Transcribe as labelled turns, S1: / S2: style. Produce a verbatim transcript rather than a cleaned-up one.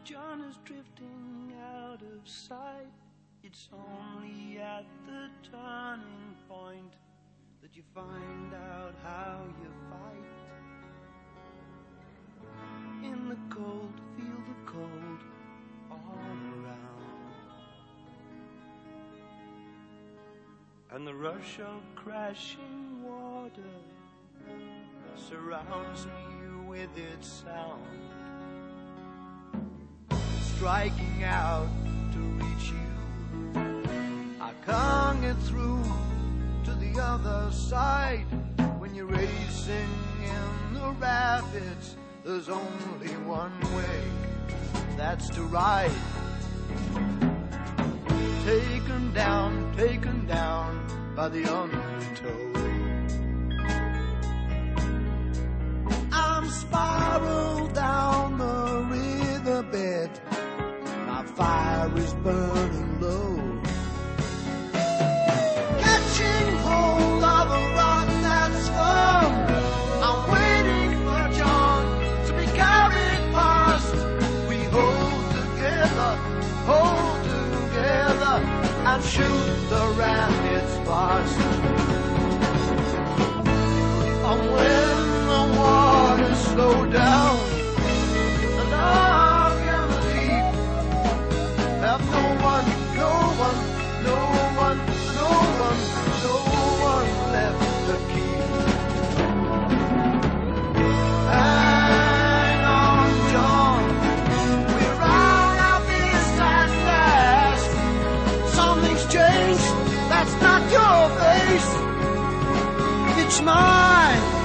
S1: John is drifting out of sight. It's only at the turning point that you find out how you fight. In the cold, feel the cold all around. And the rush of crashing water surrounds me with its sound, striking out to reach you. I can't get through to the other side. When you're racing in the rapids, there's only one way, that's to ride. Taken down, taken down by the undertow. I'm spiraled down the riverbed. My fire is burning low. Catching hold of a rock that's firm. I'm waiting for John to be carried past. We hold together, hold together, and shoot the rapids past. And when the waters slow down, and I can leave, have no one, no one, no one, no one, no one left to keep. Hang on, John, we're on our beast at last. Something's changed, that's not your face, it's mine.